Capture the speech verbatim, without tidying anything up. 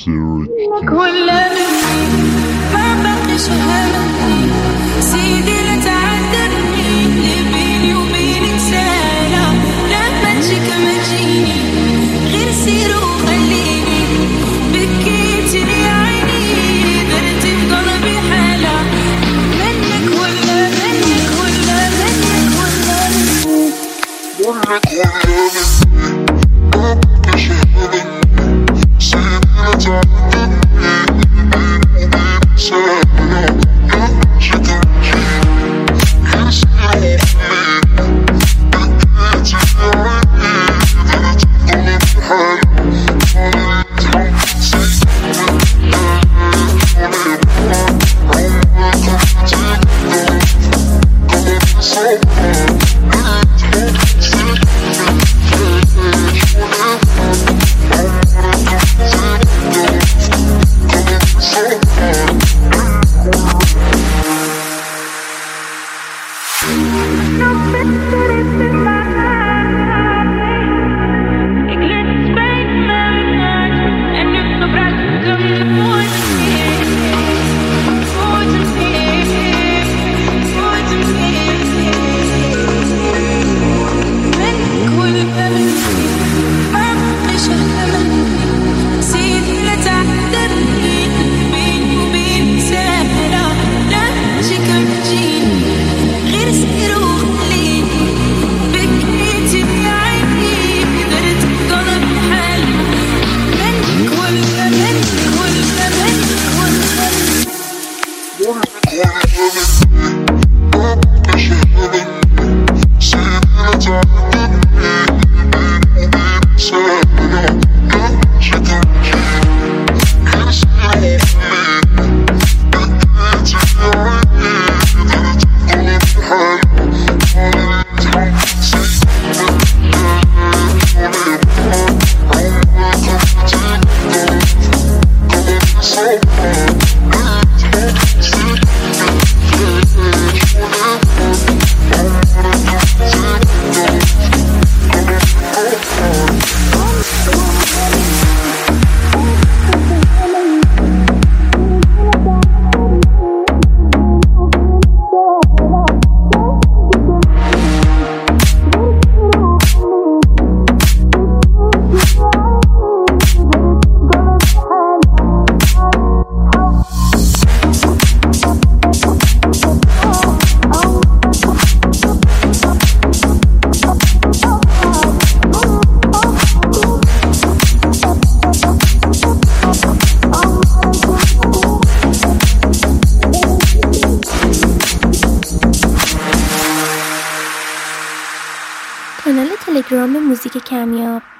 ولا مني ما بقيش همني سيدي لا تعذبني اللي بيني وبينك سالة لما نجيك ما تجيني غير سير وخليني بكيتني عيني درتي في قلبي حالة منك ولا منك ولا منك ولا منك منك ولا منك ما بقيش همني کانال تلگرام موزیک کمیاب